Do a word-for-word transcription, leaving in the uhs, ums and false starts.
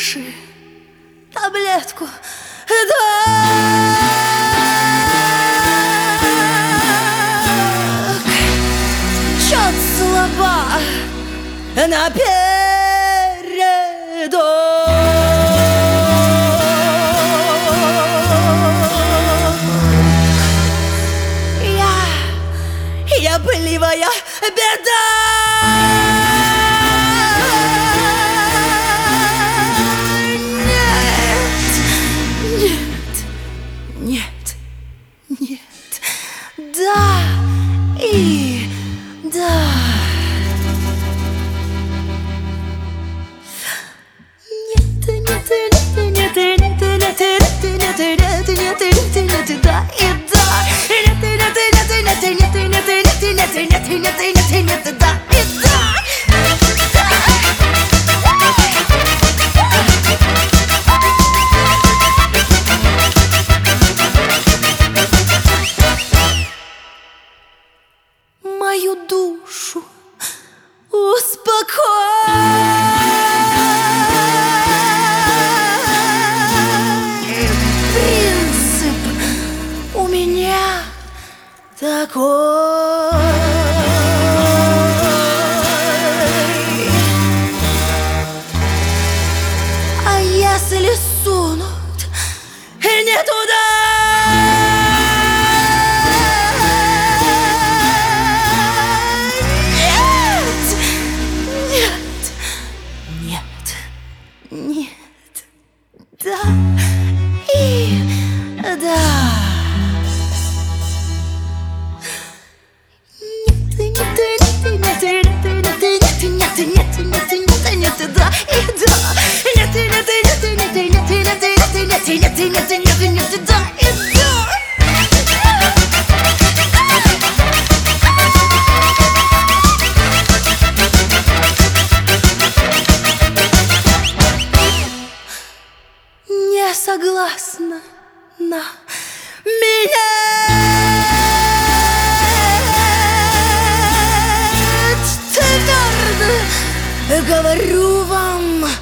Напиши таблетку, да. Чё-то слаба напередок. Я, я пылевая беда. Нет, нет, да и да. Нет, нет, нет, нет, нет, нет, нет, нет, нет, нет, нет, да и да. Нет, нет, нет, нет, нет, нет, нет, нет, нет, нет, нет, нет, да и да. Мою душу успокой. Принцип у меня такой. А если сунут не туда, нет, да и да. Нет, нет, нет, нет, нет, нет, нет, нет, нет, нет, нет, да и да. Нет, нет, нет, нет, нет, нет, нет, нет, нет, нет, нет, нет, да и да. Не согласна на меня. Твердо говорю вам.